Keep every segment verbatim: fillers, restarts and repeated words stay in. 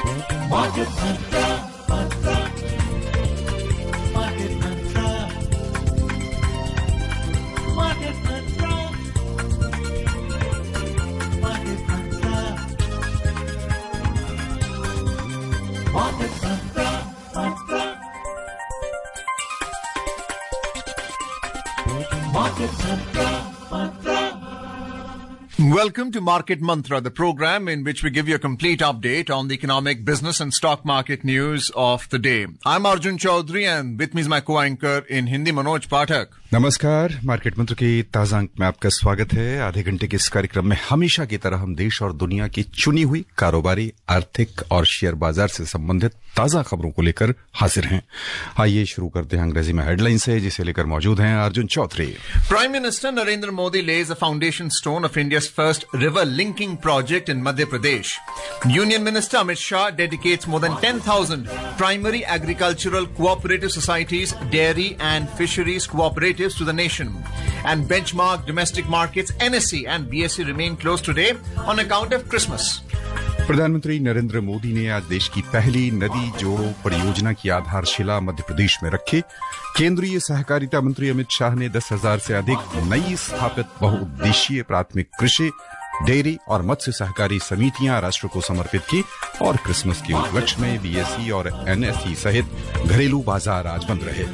Market Mantra, Mantra, Market Mantra, Market Mantra, Market Mantra, Market Mantra, Mantra, Market Mantra, Mantra. Welcome to Market Mantra, the program in which we give you a complete update on the economic, business and stock market news of the day. I'm Arjun Chaudhary and with me is my co-anchor in Hindi, Manoj Pathak. नमस्कार, market मंत्र के ताजा अंक में आपका स्वागत है। आधे घंटे के इस कार्यक्रम में हमेशा की तरह हम देश और दुनिया की चुनी हुई कारोबारी, आर्थिक और शेयर बाजार से संबंधित ताजा खबरों को लेकर हाजिर हैं। आइए शुरू करते हैं अंग्रेजी में हेडलाइन से, जिसे लेकर मौजूद हैं Arjun Chaudhary. Prime Minister Narendra Modi lays a foundation stone of India's first river linking project in Madhya Pradesh. Union Minister Amit Shah dedicates more than ten thousand primary agricultural cooperative societies, dairy and fisheries cooperatives to the nation. And benchmark domestic markets N S E and B S E remain closed today on account of Christmas. प्रधानमंत्री नरेंद्र मोदी ने आज देश की पहली नदी जोड़ो परियोजना की आधारशिला मध्य प्रदेश में रखी। केंद्रीय सहकारिता मंत्री अमित शाह ने दस हजार से अधिक नई स्थापित बहुउद्देशीय प्राथमिक कृषि, डेयरी और मत्स्य सहकारी समितियां राष्ट्र को समर्पित की। और क्रिसमस के उपलक्ष्य में बीएसई और एनएसई सहित घरेलू बाजार आज बंद रहे।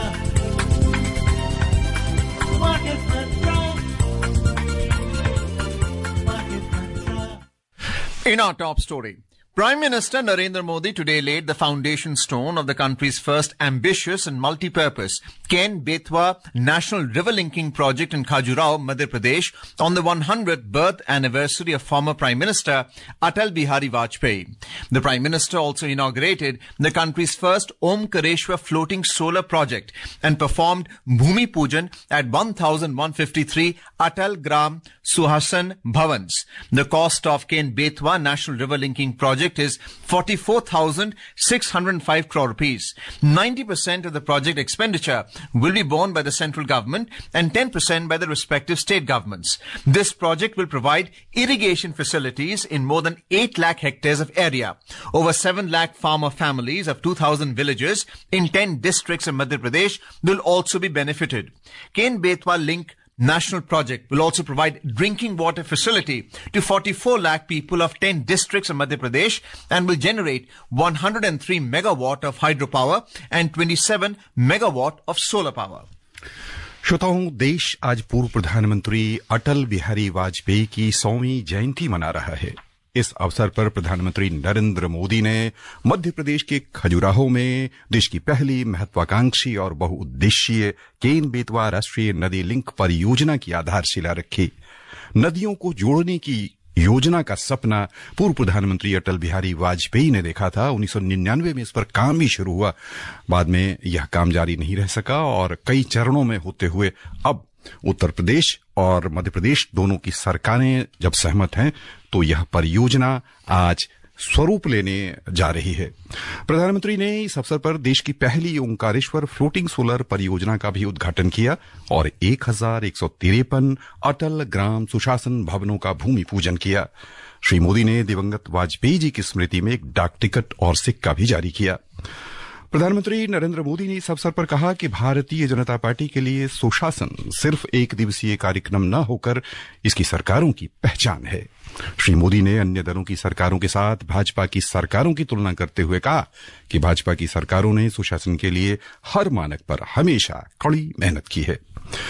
In our top story, Prime Minister Narendra Modi today laid the foundation stone of the country's first ambitious and multi-purpose Ken-Betwa National River Linking Project in Khajuraho, Madhya Pradesh on the one hundredth birth anniversary of former Prime Minister Atal Bihari Vajpayee. The Prime Minister also inaugurated the country's first Omkareshwar floating solar project and performed Bhumi Pujan at one thousand one hundred fifty-three Atal Gram Suhasan Bhavans. The cost of Ken-Betwa National River Linking Project is forty-four thousand six hundred five crore rupees. ninety percent of the project expenditure will be borne by the central government and ten percent by the respective state governments. This project will provide irrigation facilities in more than eight lakh hectares of area. Over seven lakh farmer families of two thousand villages in ten districts of Madhya Pradesh will also be benefited. Ken-Betwa Link National Project will also provide drinking water facility to forty-four lakh people of ten districts of Madhya Pradesh and will generate one hundred three megawatt of hydropower and twenty-seven megawatt of solar power. श्रोताओं, देश आज पूर्व प्रधानमंत्री अटल बिहारी वाजपेयी की सौवीं जयंती मना रहा है। इस अवसर पर प्रधानमंत्री नरेंद्र मोदी ने मध्य प्रदेश के खजुराहो में देश की पहली महत्वाकांक्षी और बहुउद्देशीय केन-बेतवा राष्ट्रीय नदी लिंक परियोजना की आधारशिला रखी। नदियों को जोड़ने की योजना का सपना पूर्व प्रधानमंत्री अटल बिहारी वाजपेयी ने देखा था। उन्नीस सौ निन्यानवे में इस पर काम भी शुरू हुआ। बाद में यह काम जारी नहीं रह सका और कई चरणों में होते हुए अब उत्तर प्रदेश और मध्य प्रदेश दोनों की सरकारें जब सहमत हैं तो यह परियोजना आज स्वरूप लेने जा रही है। प्रधानमंत्री ने इस अवसर पर देश की पहली ओंकारेश्वर फ्लोटिंग सोलर परियोजना का भी उद्घाटन किया और एक हजार एक सौ तिरपन अटल ग्राम सुशासन भवनों का भूमि पूजन किया। श्री मोदी ने दिवंगत वाजपेयी जी की स्मृति में एक डाक टिकट और सिक्का भी जारी किया। प्रधानमंत्री नरेंद्र मोदी ने इस अवसर पर कहा कि भारतीय जनता पार्टी के लिए सुशासन सिर्फ एक दिवसीय कार्यक्रम न होकर इसकी सरकारों की पहचान है। श्री मोदी ने अन्य दलों की सरकारों के साथ भाजपा की सरकारों की तुलना करते हुए कहा कि भाजपा की सरकारों ने सुशासन के लिए हर मानक पर हमेशा कड़ी मेहनत की है।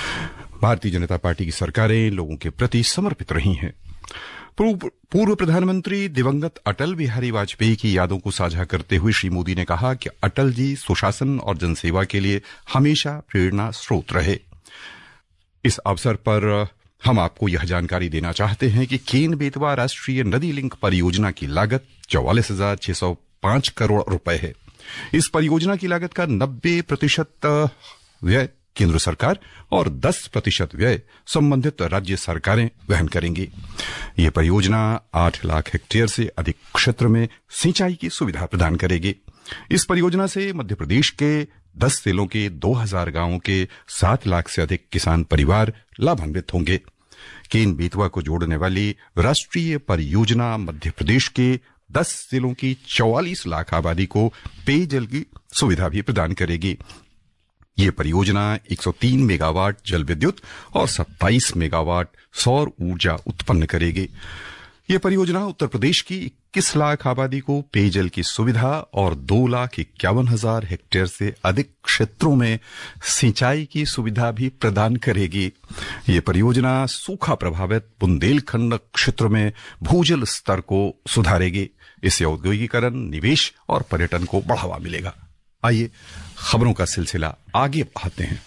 भारतीय जनता पार्टी की सरकारें लोगों के प्रति समर्पित रही हैं। पूर्व प्रधानमंत्री दिवंगत अटल बिहारी वाजपेयी की यादों को साझा करते हुए श्री मोदी ने कहा कि अटल जी सुशासन और जनसेवा के लिए हमेशा प्रेरणा स्रोत रहे। इस अवसर पर हम आपको यह जानकारी देना चाहते हैं कि केन-बेतवा राष्ट्रीय नदी लिंक परियोजना की लागत चौवालीस हजार छह सौ पांच करोड़ रुपए है। इस परियोजना की लागत का नब्बे प्रतिशत व्यय केंद्र सरकार और दस प्रतिशत व्यय संबंधित राज्य सरकारें वहन करेंगी। यह परियोजना आठ लाख हेक्टेयर से अधिक क्षेत्र में सिंचाई की सुविधा प्रदान करेगी। इस परियोजना से मध्य प्रदेश के दस जिलों के दो हजार गांवों के सात लाख से अधिक किसान परिवार लाभान्वित होंगे। केन-बेतवा को जोड़ने वाली राष्ट्रीय परियोजना मध्य प्रदेश के दस जिलों की चौवालीस लाख आबादी को पेयजल की सुविधा भी प्रदान करेगी। ये परियोजना एक सौ तीन मेगावाट जल विद्युत और सत्ताईस मेगावाट सौर ऊर्जा उत्पन्न करेगी। ये परियोजना उत्तर प्रदेश की इक्कीस लाख आबादी को पेयजल की सुविधा और दो लाख इक्यावन हजार हेक्टेयर से अधिक क्षेत्रों में सिंचाई की सुविधा भी प्रदान करेगी। ये परियोजना सूखा प्रभावित बुंदेलखंड क्षेत्र में भूजल स्तर को सुधारेगी। इससे औद्योगिकीकरण, निवेश और पर्यटन को बढ़ावा मिलेगा। आइए खबरों का सिलसिला आगे बढ़ाते हैं।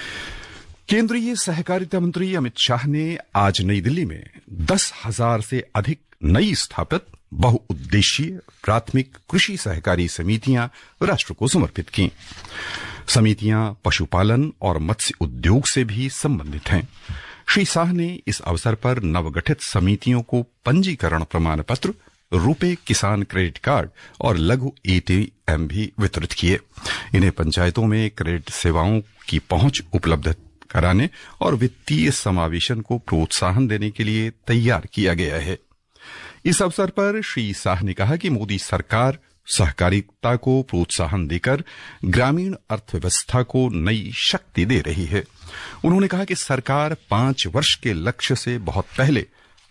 केंद्रीय सहकारिता मंत्री अमित शाह ने आज नई दिल्ली में दस हजार से अधिक नई स्थापित बहुउद्देशीय प्राथमिक कृषि सहकारी समितियां राष्ट्र को समर्पित की। समितियां पशुपालन और मत्स्य उद्योग से भी संबंधित हैं। श्री शाह ने इस अवसर पर नवगठित समितियों को पंजीकरण प्रमाण पत्र, रुपे किसान क्रेडिट कार्ड और लघु एटीएम भी वितरित किए। इन्हें पंचायतों में क्रेडिट सेवाओं की पहुंच उपलब्ध कराने और वित्तीय समावेशन को प्रोत्साहन देने के लिए तैयार किया गया है। इस अवसर पर श्री शाह ने कहा कि मोदी सरकार सहकारिता को प्रोत्साहन देकर ग्रामीण अर्थव्यवस्था को नई शक्ति दे रही है। उन्होंने कहा कि सरकार पांच वर्ष के लक्ष्य से बहुत पहले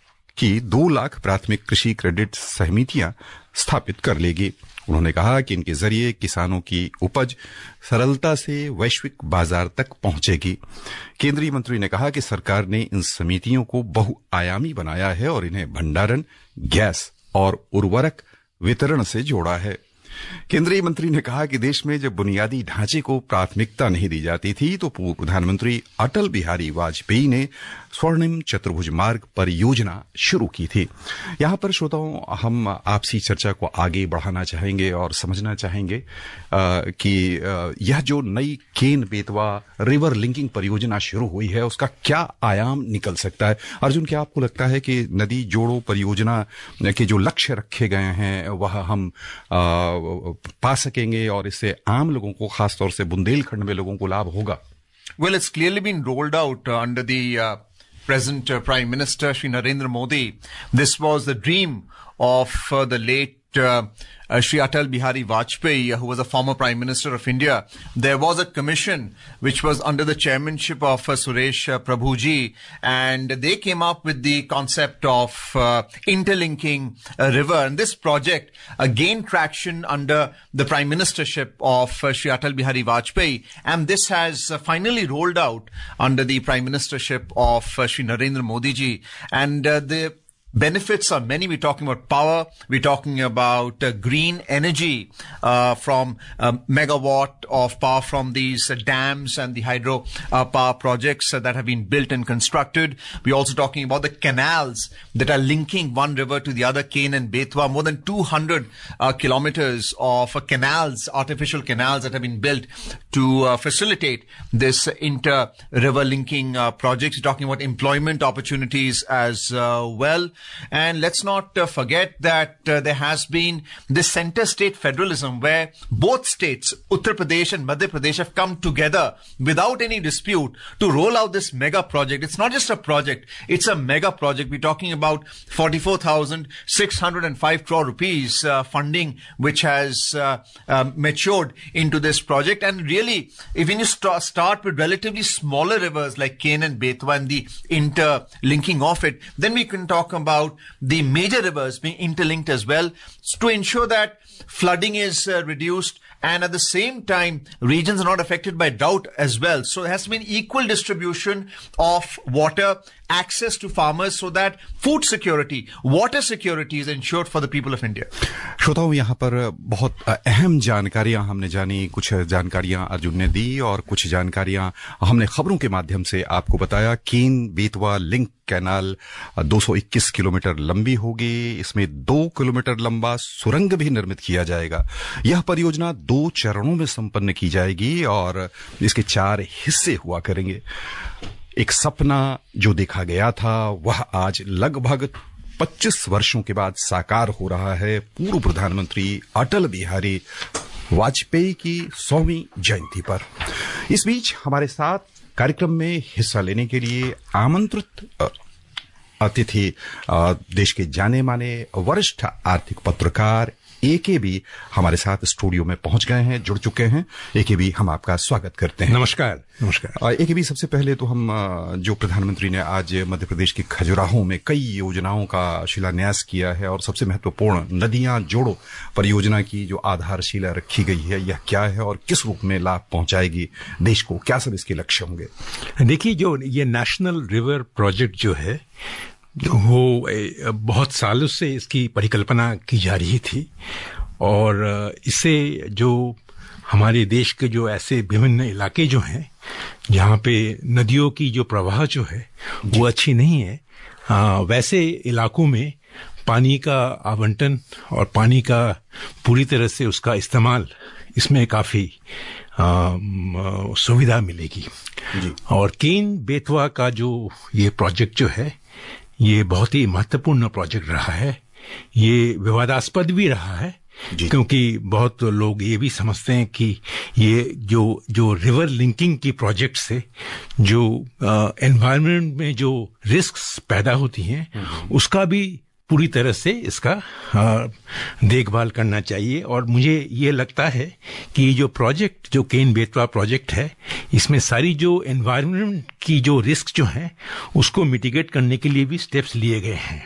की दो लाख प्राथमिक कृषि क्रेडिट समितियां स्थापित कर लेगी। उन्होंने कहा कि इनके जरिए किसानों की उपज सरलता से वैश्विक बाजार तक पहुंचेगी। केंद्रीय मंत्री ने कहा कि सरकार ने इन समितियों को बहुआयामी बनाया है और इन्हें भंडारण, गैस और उर्वरक वितरण से जोड़ा है। केंद्रीय मंत्री ने कहा कि देश में जब बुनियादी ढांचे को प्राथमिकता नहीं दी जाती थी तो पूर्व प्रधानमंत्री अटल बिहारी वाजपेयी ने स्वर्णिम चतुर्भुज मार्ग परियोजना शुरू की थी। यहां पर श्रोताओं, हम आपसी चर्चा को आगे बढ़ाना चाहेंगे और समझना चाहेंगे आ, कि आ, यह जो नई केन बेतवा रिवर लिंकिंग परियोजना शुरू हुई है उसका क्या आयाम निकल सकता है। अर्जुन, क्या आपको लगता है कि नदी जोड़ो परियोजना के जो लक्ष्य रखे गए हैं वह हम आ, पा सकेंगे और इससे आम लोगों को, खासतौर से बुंदेलखंड में लोगों को लाभ होगा? Well, it's clearly been rolled out uh, under the uh, present uh, Prime Minister, Shri Narendra Modi. This was the dream of uh, the late uh, uh, Shri Atal Bihari Vajpayee, uh, who was a former Prime Minister of India. There was a commission which was under the chairmanship of uh, Suresh uh, Prabhuji, and they came up with the concept of uh, interlinking a river. And this project uh, gained traction under the Prime Ministership of uh, Shri Atal Bihari Vajpayee, and this has uh, finally rolled out under the Prime Ministership of uh, Shri Narendra Modi ji. And uh, the benefits are many. We're talking about power. We're talking about uh, green energy uh, from um, megawatt of power from these uh, dams and the hydro uh, power projects uh, that have been built and constructed. We're also talking about the canals that are linking one river to the other, Ken and Betwa. More than two hundred uh, kilometers of uh, canals, artificial canals that have been built to uh, facilitate this uh, inter-river linking uh, projects. We're talking about employment opportunities as uh, well. And let's not uh, forget that uh, there has been this center-state federalism where both states, Uttar Pradesh and Madhya Pradesh, have come together without any dispute to roll out this mega project. It's not just a project, it's a mega project. We're talking about forty-four thousand six hundred five crore rupees uh, funding which has uh, uh, matured into this project. And really, if you st- start with relatively smaller rivers like Ken and Betwa and the interlinking of it, then we can talk about about the major rivers being interlinked as well to ensure that flooding is uh, reduced and at the same time regions are not affected by drought as well. So there has to be an equal distribution of water, access to farmers so that food security, water security is ensured for the people of India. श्रोताओं, यहाँ पर बहुत अहम जानकारियां हमने जानी, कुछ जानकारियां अर्जुन ने दी और कुछ जानकारियां हमने खबरों के माध्यम से आपको बताया। केन बेतवा लिंक कैनाल दो सौ इक्कीस किलोमीटर लंबी होगी। इसमें दो किलोमीटर लंबा सुरंग भी निर्मित किया जाएगा। यह परियोजना दो चरणों में संपन्न की जाएगी और इसके चार हिस्से हुआ करेंगे। एक सपना जो देखा गया था वह आज लगभग पच्चीस वर्षों के बाद साकार हो रहा है। पूर्व प्रधानमंत्री अटल बिहारी वाजपेयी की सौवीं जयंती पर। इस बीच हमारे साथ कार्यक्रम में हिस्सा लेने के लिए आमंत्रित अतिथि देश के जाने माने वरिष्ठ आर्थिक पत्रकार एके बी हमारे साथ स्टूडियो में पहुंच गए हैं, जुड़ चुके हैं। एके बी, हम आपका स्वागत करते हैं। नमस्कार। नमस्कार। एके बी, सबसे पहले तो हम जो प्रधानमंत्री ने आज मध्य प्रदेश के खजुराहो में कई योजनाओं का शिलान्यास किया है और सबसे महत्वपूर्ण नदियां जोड़ो परियोजना की जो आधारशिला रखी गई है, यह क्या है और किस रूप में लाभ पहुंचाएगी देश को, क्या सब इसके लक्ष्य होंगे? देखिए, जो ये नेशनल रिवर प्रोजेक्ट जो है वो बहुत सालों से इसकी परिकल्पना की जा रही थी और इससे जो हमारे देश के जो ऐसे विभिन्न इलाके जो हैं जहाँ पे नदियों की जो प्रवाह जो है वो अच्छी नहीं है, आ, वैसे इलाकों में पानी का आवंटन और पानी का पूरी तरह से उसका इस्तेमाल, इसमें काफी सुविधा मिलेगी। जी। और केन बेतवा का जो ये प्रोजेक्ट जो है ये बहुत ही महत्वपूर्ण प्रोजेक्ट रहा है। ये विवादास्पद भी रहा है क्योंकि बहुत लोग ये भी समझते हैं कि ये जो जो रिवर लिंकिंग की प्रोजेक्ट से जो एनवायरनमेंट में जो रिस्क्स पैदा होती हैं उसका भी पूरी तरह से इसका देखभाल करना चाहिए। और मुझे ये लगता है कि ये जो प्रोजेक्ट, जो केन बेतवा प्रोजेक्ट है, इसमें सारी जो एनवायरनमेंट की जो रिस्क जो हैं उसको मिटिगेट करने के लिए भी स्टेप्स लिए गए हैं।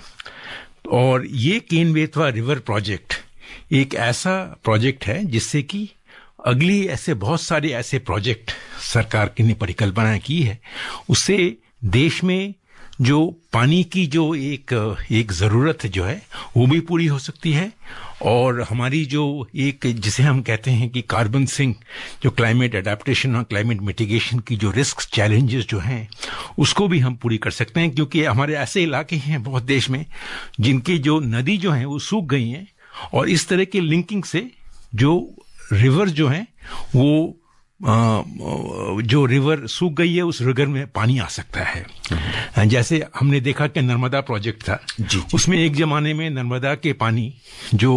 और ये केन बेतवा रिवर प्रोजेक्ट एक ऐसा प्रोजेक्ट है जिससे कि अगली ऐसे बहुत सारे ऐसे प्रोजेक्ट सरकार की ने परिकल्पना की है, उससे देश में जो पानी की जो एक एक जरूरत जो है वो भी पूरी हो सकती है और हमारी जो एक, जिसे हम कहते हैं कि कार्बन सिंक, जो क्लाइमेट एडेप्टेशन और क्लाइमेट मिटिगेशन की जो रिस्क चैलेंजेस जो हैं उसको भी हम पूरी कर सकते हैं। क्योंकि हमारे ऐसे इलाके हैं बहुत देश में जिनकी जो नदी जो है वो सूख गई हैं और इस तरह के लिंकिंग से जो रिवर जो है वो आ, जो रिवर सूख गई है उस रिवर में पानी आ सकता है। जैसे हमने देखा कि नर्मदा प्रोजेक्ट था, जी, जी। उसमें एक जमाने में नर्मदा के पानी जो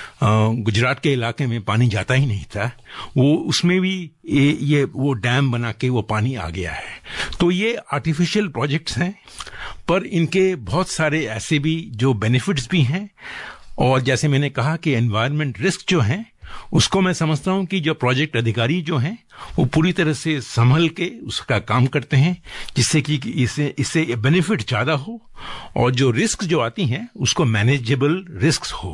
गुजरात के इलाके में पानी जाता ही नहीं था, वो उसमें भी ये, ये वो डैम बना के वो पानी आ गया है। तो ये आर्टिफिशियल प्रोजेक्ट्स हैं पर इनके बहुत सारे ऐसे भी जो बेनिफिट्स भी हैं। और जैसे मैंने कहा कि एनवायरनमेंट रिस्क जो है उसको मैं समझता हूं कि जो प्रोजेक्ट अधिकारी जो हैं वो पूरी तरह से संभल के उसका काम करते हैं जिससे कि इससे इससे बेनिफिट ज्यादा हो और जो रिस्क जो आती हैं उसको मैनेजेबल रिस्क हो।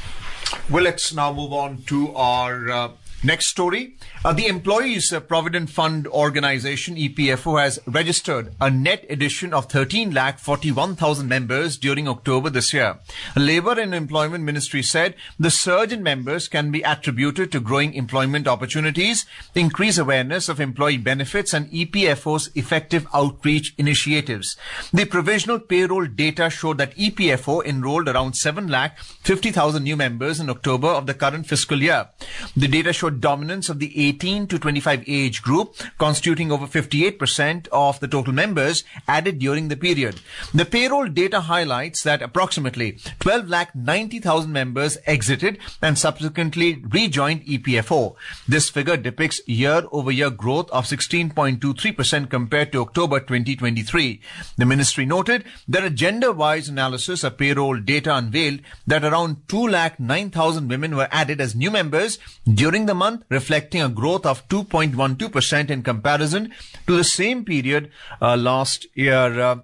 Well, let's now move on to our uh, next story. Uh, the Employees uh, Provident Fund Organization, E P F O, has registered a net addition of thirteen lakh forty-one thousand members during October this year. Labour and Employment Ministry said the surge in members can be attributed to growing employment opportunities, increased awareness of employee benefits and E P F O's effective outreach initiatives. The provisional payroll data showed that E P F O enrolled around seven lakh fifty thousand new members in October of the current fiscal year. The data showed dominance of the eighteen to twenty-five age group, constituting over fifty-eight percent of the total members added during the period. The payroll data highlights that approximately twelve lakh ninety thousand members exited and subsequently rejoined E P F O. This figure depicts year-over-year growth of sixteen point two three percent compared to October twenty twenty-three. The ministry noted that a gender-wise analysis of payroll data unveiled that around two lakh nine thousand women were added as new members during the month, reflecting a growth of two point one two percent in comparison to the same period uh, last year. Uh,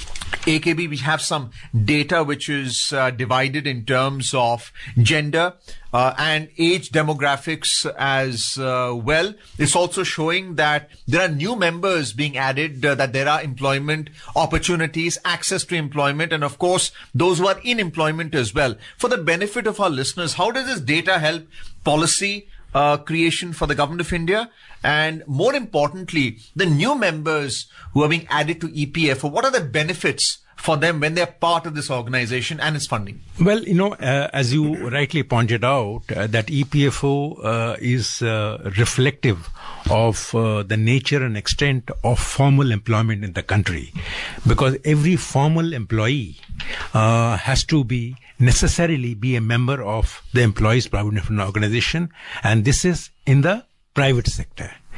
A K B, we have some data which is uh, divided in terms of gender uh, and age demographics as uh, well. It's also showing that there are new members being added, uh, that there are employment opportunities, access to employment, and of course, those who are in employment as well. For the benefit of our listeners, how does this data help policy Uh, creation for the government of India, and more importantly, the new members who are being added to E P F O? What are the benefits for them when they're part of this organization and its funding? Well, you know, uh, as you rightly pointed out, uh, that E P F O uh, is uh, reflective of uh, the nature and extent of formal employment in the country, because every formal employee uh, has to be necessarily be a member of the Employees Provident Fund Organization, and this is in the private sector.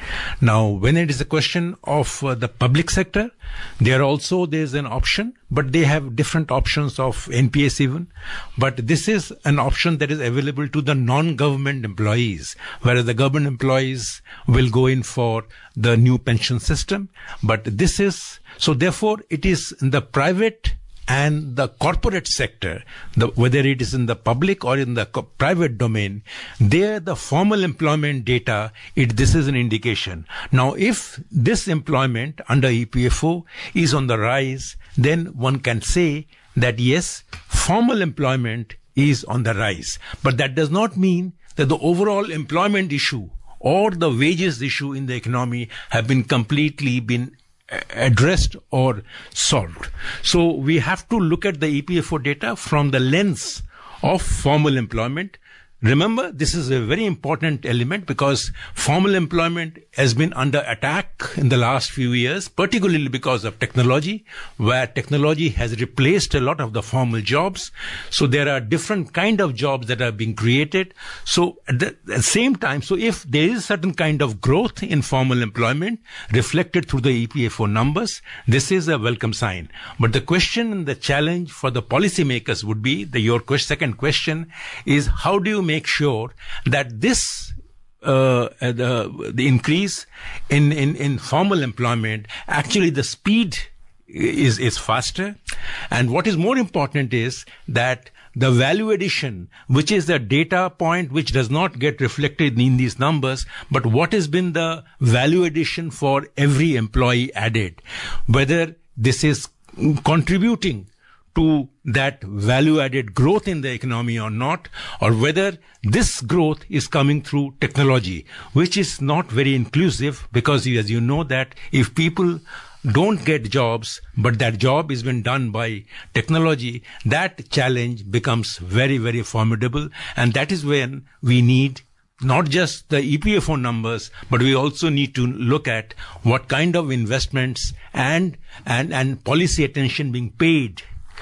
Now, when it is a question of uh, the public sector, there also there is an option, but they have different options of N P S even. But this is an option that is available to the non-government employees, whereas the government employees will go in for the new pension system. But this is, so therefore it is in the private and the corporate sector, the, whether it is in the public or in the co- private domain, there the formal employment data, it, this is an indication. Now, if this employment under E P F O is on the rise, then one can say that yes, formal employment is on the rise. But that does not mean that the overall employment issue or the wages issue in the economy have been completely been addressed or solved. So we have to look at the E P F O data from the lens of formal employment. Remember, this is a very important element because formal employment has been under attack in the last few years, particularly because of technology, where technology has replaced a lot of the formal jobs. So there are different kind of jobs that are being created. So at the, at the same time, so if there is a certain kind of growth in formal employment reflected through the E P F O numbers, this is a welcome sign. But the question and the challenge for the policymakers would be, the, your question, second question is, how do you make make sure that this uh, the, the increase in, in, in formal employment, actually the speed is, is faster. And what is more important is that the value addition, which is the data point which does not get reflected in these numbers, but what has been the value addition for every employee added, whether this is contributing to that value-added growth in the economy or not, or whether this growth is coming through technology, which is not very inclusive because, as you know, that if people don't get jobs, but that job is been done by technology, that challenge becomes very, very formidable. And that is when we need not just the E P F O numbers, but we also need to look at what kind of investments and, and, and policy attention being paid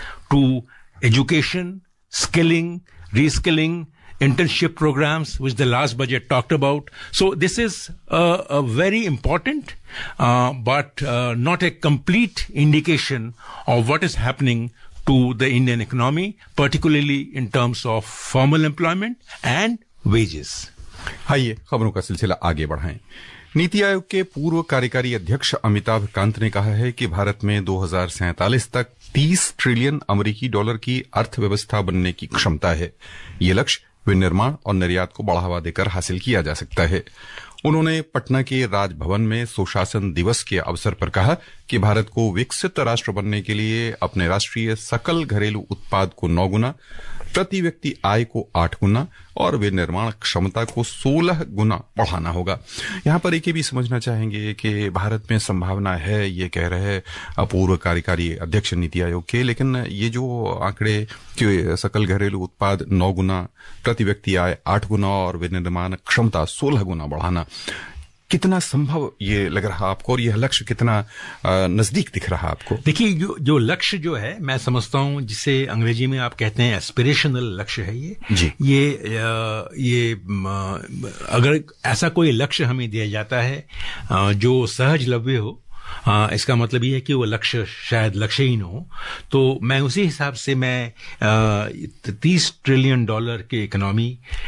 to education, skilling, reskilling, internship programs, which the last budget talked about. So this is a, a very important, uh, but uh, not a complete indication of what is happening to the Indian economy, particularly in terms of formal employment and wages. आइए खबरों का सिलसिला आगे बढ़ाएं। नीति आयोग के पूर्व कार्यकारी अध्यक्ष अमिताभ कांत ने कहा है कि भारत में दो हज़ार सैंतालीस तक तीस ट्रिलियन अमेरिकी डॉलर की अर्थव्यवस्था बनने की क्षमता है। ये लक्ष्य विनिर्माण और निर्यात को बढ़ावा देकर हासिल किया जा सकता है। उन्होंने पटना के राजभवन में सुशासन दिवस के अवसर पर कहा कि भारत को विकसित राष्ट्र बनने के लिए अपने राष्ट्रीय सकल घरेलू उत्पाद को नौ गुना, प्रति व्यक्ति आय को आठ गुना और विनिर्माण क्षमता को सोलह गुना बढ़ाना होगा। यहाँ पर एक भी समझना चाहेंगे कि भारत में संभावना है, ये कह रहे पूर्व कार्यकारी अध्यक्ष नीति आयोग के, लेकिन ये जो आंकड़े कि सकल घरेलू उत्पाद नौ गुना, प्रति व्यक्ति आय आठ गुना और विनिर्माण क्षमता सोलह गुना बढ़ाना, कितना संभव ये लग रहा आपको और यह लक्ष्य कितना नजदीक दिख रहा आपको? देखिए, जो जो लक्ष्य जो है, मैं समझता हूं जिसे अंग्रेजी में आप कहते हैं एस्पिरेशनल लक्ष्य है ये जी। ये ये अगर ऐसा कोई लक्ष्य हमें दिया जाता है जो सहजलभ्य हो, आ, इसका मतलब ये है कि वो लक्ष्य शायद लक्ष्यहीन हो, तो मैं उसी हिसाब से मैं तीस ट्रिलियन डॉलर की इकोनॉमी,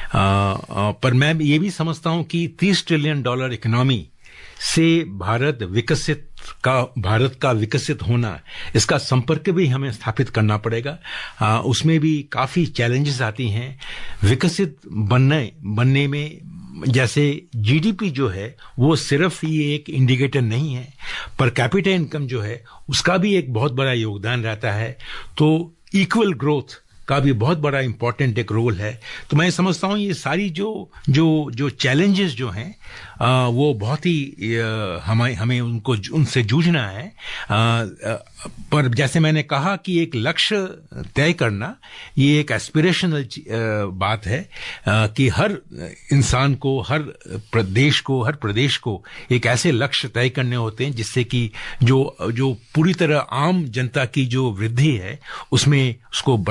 पर मैं ये भी समझता हूं कि तीस ट्रिलियन डॉलर इकोनॉमी से भारत विकसित का भारत का विकसित होना, इसका संपर्क भी हमें स्थापित करना पड़ेगा। आ, उसमें भी काफी चैलेंजेस आती हैं। विकसित बनने बनने में जैसे जीडीपी जो है वो सिर्फ ये एक इंडिकेटर नहीं है, पर कैपिटा इनकम जो है उसका भी एक बहुत बड़ा योगदान रहता है। तो इक्वल ग्रोथ का भी बहुत बड़ा इंपॉर्टेंट एक रोल है। तो मैं समझता हूँ ये सारी जो जो जो चैलेंजेस जो हैं आ, वो बहुत ही हमें हमें उनको उनसे जूझना है। आ, पर जैसे मैंने कहा कि एक लक्ष्य तय करना ये एक एस्पिरेशनल बात है, आ, कि हर इंसान को, हर प्रदेश को, हर प्रदेश को एक ऐसे लक्ष्य तय करने होते हैं जिससे कि जो जो पूरी तरह आम जनता की जो वृद्धि है उसमें उसको बरकरार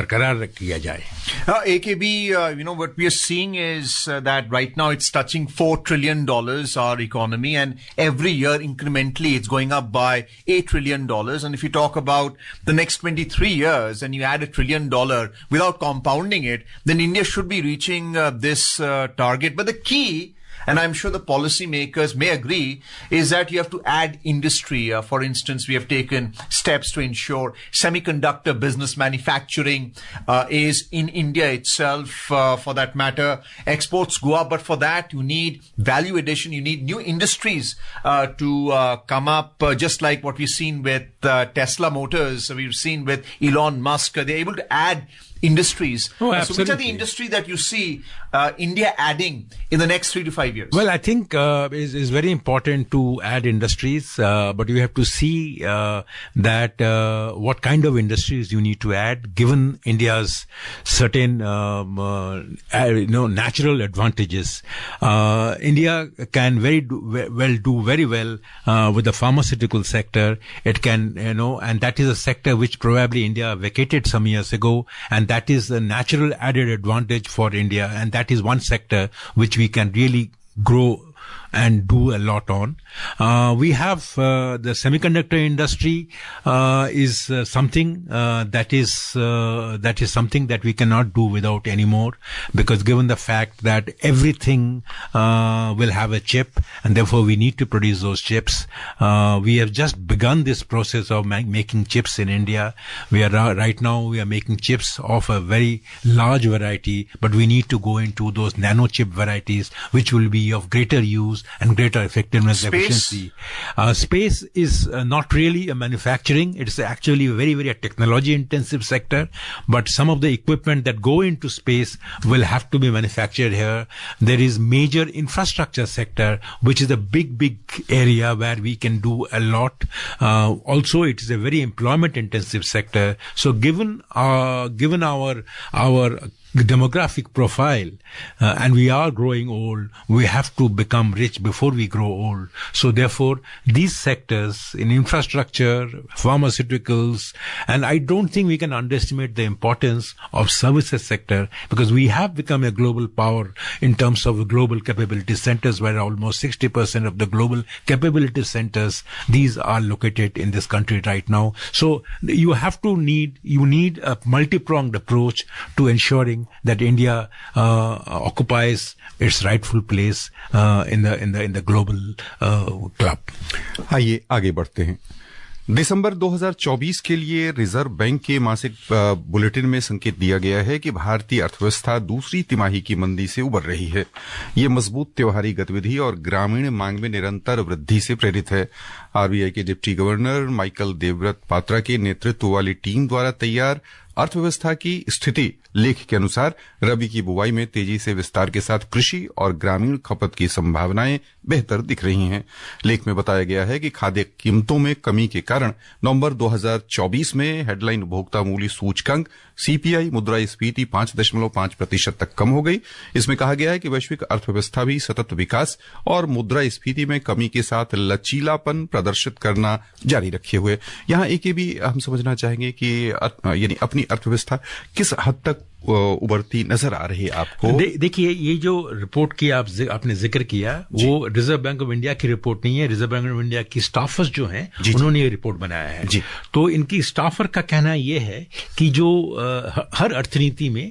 और किया जाए. Uh, A K B, uh, you know, what we are seeing is uh, that right now it's touching four trillion dollars, our economy, and every year incrementally it's going up by eight trillion dollars. And if you talk about the next twenty-three years and you add a trillion dollar without compounding it, then India should be reaching uh, this uh, target. But the key, and I'm sure the policymakers may agree, is that you have to add industry. Uh, for instance, we have taken steps to ensure semiconductor business manufacturing uh, is in India itself. Uh, for that matter, exports go up, but for that you need value addition. You need new industries uh, to uh, come up, uh, just like what we've seen with uh, Tesla Motors. We've seen with Elon Musk. Uh, they're able to add industries. Oh, uh, so which are the absolutely. industries that you see uh, India adding in the next three to five years? Well, I think uh, it's, it's very important to add industries, uh, but you have to see uh, that uh, what kind of industries you need to add, given India's certain um, uh, uh, you know natural advantages. Uh, India can very do, well do very well uh, with the pharmaceutical sector. It can, you know, and that is a sector which probably India vacated some years ago, and that is a natural added advantage for India, and that is one sector which we can really grow and do a lot on. Uh, we have uh, the semiconductor industry uh, is uh, something uh, that is uh, that is something that we cannot do without anymore, because given the fact that everything uh, will have a chip, and therefore we need to produce those chips. Uh, we have just begun this process of ma- making chips in India. We are uh, right now we are making chips of a very large variety, but we need to go into those nano chip varieties, which will be of greater use and greater effectiveness, Space. efficiency. Uh, space is uh, not really a manufacturing. It's actually a very, very technology intensive sector, but some of the equipment that go into space will have to be manufactured here. There is major infrastructure sector, which is a big, big area where we can do a lot. Uh, also, it is a very employment intensive sector. So given, uh, given our, our demographic profile, uh, and we are growing old, we have to become rich before we grow old. So therefore, these sectors in infrastructure, pharmaceuticals, and I don't think we can underestimate the importance of services sector, because we have become a global power in terms of global capability centers, where almost sixty percent of the global capability centers, these are located in this country right now. So you have to need, you need a multi-pronged approach to ensuring that India uh, occupies its rightful place uh, in the in the in the global uh, club. आइए आगे बढ़ते हैं. दिसंबर दो हज़ार चौबीस के लिए reserve bank के मासिक बुलेटिन में संकेत दिया गया है कि भारतीय अर्थव्यवस्था दूसरी तिमाही की मंदी से उबर रही है. ये मजबूत त्योहारी गतिविधि और ग्रामीण मांग में निरंतर वृद्धि से प्रेरित है. आरबीआई के deputy governor Michael Debabrata Patra के नेतृत्व वाली टीम द्वारा तैयार अर्थव्यवस्था की स्थिति लेख के अनुसार रबी की बुवाई में तेजी से विस्तार के साथ कृषि और ग्रामीण खपत की संभावनाएं बेहतर दिख रही हैं. लेख में बताया गया है कि खाद्य कीमतों में कमी के कारण नवंबर दो हज़ार चौबीस में हेडलाइन उपभोक्ता मूल्य सूचकांक सीपीआई मुद्रास्फीति पांच दशमलव पांच प्रतिशत तक कम हो गई. इसमें कहा गया है कि वैश्विक अर्थव्यवस्था भी सतत विकास और मुद्रास्फीति में कमी के साथ लचीलापन प्रदर्शित करना जारी रखे हुए. यहाँ एक ये भी हम समझना चाहेंगे कि यानी अपनी अर्थव्यवस्था किस हद तक उभरती नजर आ रही है आपको. दे, देखिए ये जो रिपोर्ट की आप जि, आपने जिक्र किया, वो रिजर्व बैंक ऑफ इंडिया की रिपोर्ट नहीं है. रिजर्व बैंक ऑफ इंडिया की स्टाफर्स जो हैं उन्होंने ये रिपोर्ट बनाया है. जी. तो इनकी स्टाफर का कहना ये है कि जो आ, हर अर्थनीति में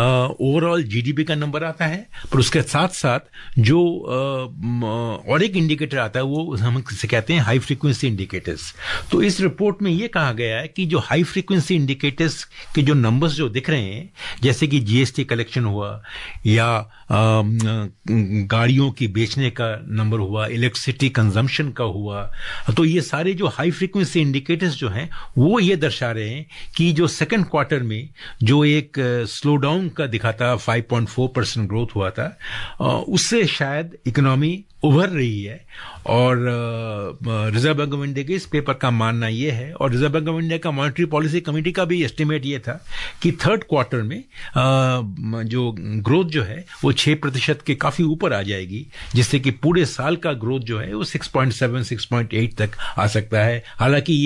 ओवरऑल जीडीपी का नंबर आता है, पर उसके साथ साथ जो आ, और एक इंडिकेटर आता है वो हम इसे कहते हैं हाई फ्रीक्वेंसी इंडिकेटर्स. तो इस रिपोर्ट में ये कहा गया है कि जो हाई फ्रीक्वेंसी इंडिकेटर्स के जो नंबर्स जो दिख रहे हैं, जैसे कि जीएसटी कलेक्शन हुआ या गाड़ियों की बेचने का नंबर हुआ, इलेक्ट्रिसिटी कंजम्पशन का हुआ, तो ये सारे जो हाई फ्रीक्वेंसी इंडिकेटर्स जो हैं वो ये दर्शा रहे हैं कि जो सेकंड क्वार्टर में जो एक स्लो डाउन का दिखाता five point four percent growth हुआ था, उससे शायद इकोनॉमी उभर रही है. और रिजर्व बैंक ऑफ इंडिया के इस पेपर का मानना यह है, और रिजर्व बैंक ऑफ इंडिया का मॉनेटरी पॉलिसी कमेटी का भी एस्टिमेट ये था कि थर्ड क्वार्टर में आ, जो ग्रोथ जो है वो छह प्रतिशत के काफी ऊपर आ जाएगी, जिससे कि पूरे साल का ग्रोथ जो है वो six point seven six point eight तक आ सकता है. हालांकि ये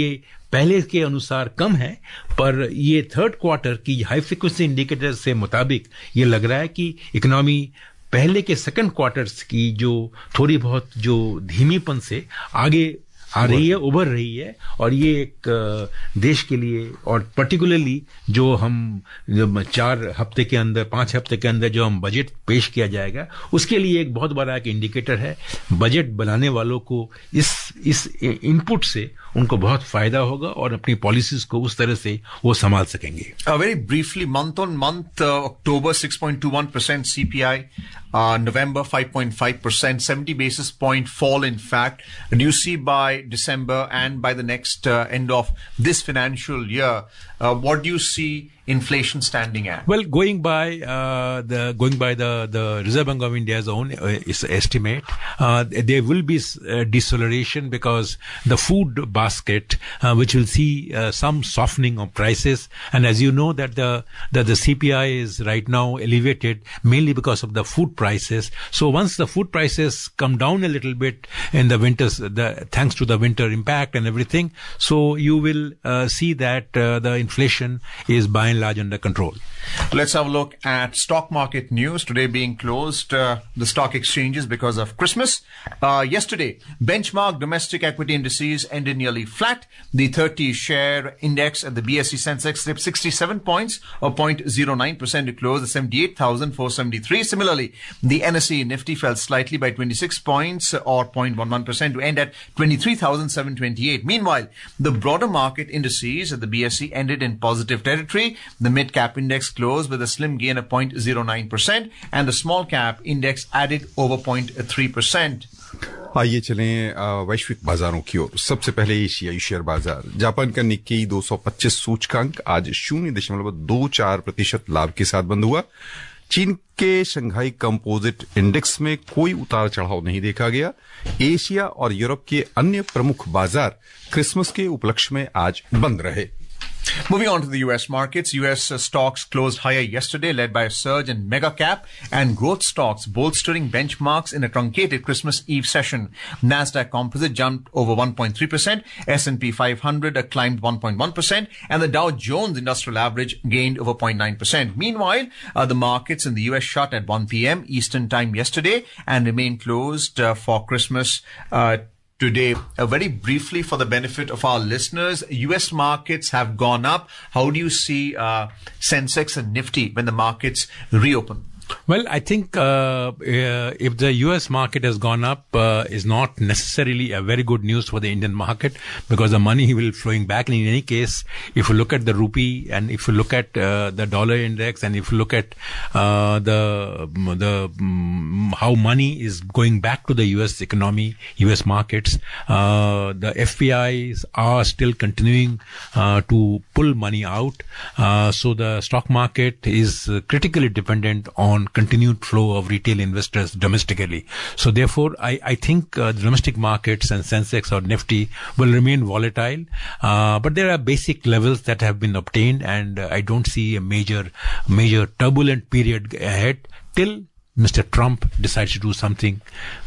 पहले के अनुसार कम है, पर ये थर्ड क्वार्टर की हाई फ्रीक्वेंसी इंडिकेटर से मुताबिक ये लग रहा है कि इकोनॉमी पहले के सेकंड क्वार्टर्स की जो थोड़ी बहुत जो धीमीपन से आगे आ रही है, उभर रही है। और ये एक देश के लिए और पर्टिकुलरली जो हम जो चार हफ्ते के अंदर पांच हफ्ते के अंदर जो हम बजट पेश किया जाएगा उसके लिए एक बहुत बड़ा एक इंडिकेटर है। बजट बनाने वालों को इस इस इनपुट से उनको बहुत फायदा होगा और अपनी पॉलिसीज को उस तरह से वो संभाल सकेंगे। Very briefly, month on month, October six point two one percent C P I, uh, November five point five percent, seventy basis point fall in fact. Do you see by December and by the next uh, end of this financial year, uh, what do you see inflation standing at? Well, going by uh, the going by the the Reserve Bank of India's own uh, estimate, uh, there will be uh, deceleration because the food basket, uh, which will see uh, some softening of prices, and as you know that the that the C P I is right now elevated mainly because of the food prices. So once the food prices come down a little bit in the winters, the thanks to the winter impact and everything, so you will uh, see that uh, the inflation is by and large under control. Let's have a look at stock market news. Today being closed, uh, the stock exchanges because of Christmas. Uh, yesterday, benchmark domestic equity indices ended nearly flat. The thirty share index at the B S E Sensex slipped sixty-seven points or zero point zero nine percent to close at seventy-eight thousand four hundred seventy-three. Similarly, the N S E Nifty fell slightly by twenty-six points or zero point one one percent to end at twenty-three thousand seven hundred twenty-eight. Meanwhile, the broader market indices at the B S E ended in positive territory. The mid-cap index closed with a slim gain of zero point zero nine percent and the small cap index added over zero point three percent. आइए चलें वैश्विक बाजारों की ओर। सबसे पहले एशियाई share बाजार। Japan का निक्केई दो सौ पच्चीस सूचकांक आज शून्य दशमलव दो चार प्रतिशत लाभ के साथ बंद हुआ। चीन के शंघाई कंपोजिट इंडेक्स में कोई उतार चढ़ाव नहीं देखा गया। एशिया और यूरोप के अन्य प्रमुख बाजार क्रिसमस के उपलक्ष्य में आज बंद रहे। Moving on to the U S markets, U S uh, stocks closed higher yesterday, led by a surge in mega cap and growth stocks, bolstering benchmarks in a truncated Christmas Eve session. Nasdaq Composite jumped over one point three percent, S and P five hundred uh, climbed one point one percent, and the Dow Jones Industrial Average gained over zero point nine percent. Meanwhile, uh, the markets in the U S shut at one p.m. Eastern Time yesterday and remain closed uh, for Christmas uh, today. Uh, very briefly, for the benefit of our listeners, U S markets have gone up. How do you see uh, Sensex and Nifty when the markets reopen? Well, I think uh, uh, if the U S market has gone up, uh, is not necessarily a very good news for the Indian market because the money will flowing back. And in any case, if you look at the rupee and if you look at uh, the dollar index and if you look at uh, the the um, how money is going back to the U S economy, U S markets, uh, the F P Is are still continuing uh, to pull money out. Uh, so the stock market is uh, critically dependent on continued flow of retail investors domestically. So therefore, I, I think uh, the domestic markets and Sensex or Nifty will remain volatile. Uh, but there are basic levels that have been obtained and uh, I don't see a major, major turbulent period ahead till Mister Trump decides to do something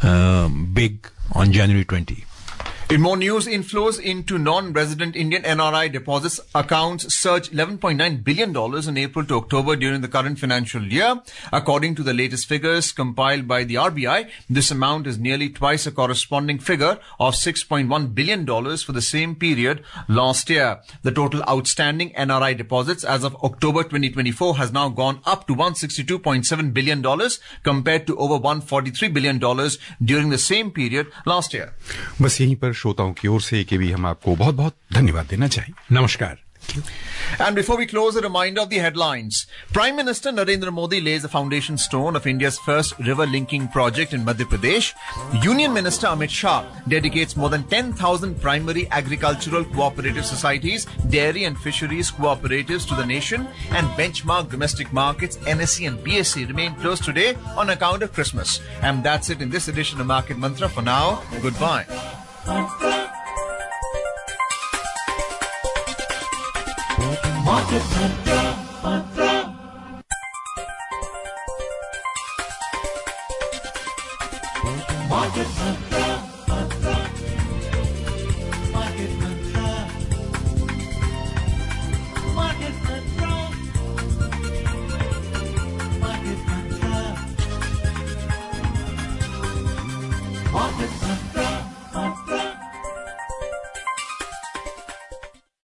um, big on January twentieth. In more news, inflows into non-resident Indian N R I deposits accounts surged eleven point nine billion dollars in April to October during the current financial year. According to the latest figures compiled by the R B I, this amount is nearly twice a corresponding figure of six point one billion dollars for the same period last year. The total outstanding N R I deposits as of October twenty twenty-four has now gone up to one hundred sixty-two point seven billion dollars compared to over one hundred forty-three billion dollars during the same period last year. बस यहीं पर श्रोताओं की ओर से के भी हम आपको बहुत बहुत धन्यवाद देना चाहिए। नमस्कार। And before we close, a reminder of the headlines. Prime Minister Narendra Modi lays the foundation stone of India's first river linking project in Madhya Pradesh. Union Minister Amit Shah dedicates more than ten thousand primary agricultural cooperative societies, dairy and fisheries cooperatives to the nation, and benchmark domestic markets N S E and B S E remain closed today on account of Christmas. And that's it in this edition of Market Mantra. For now, goodbye. Market Mantra, Mantra.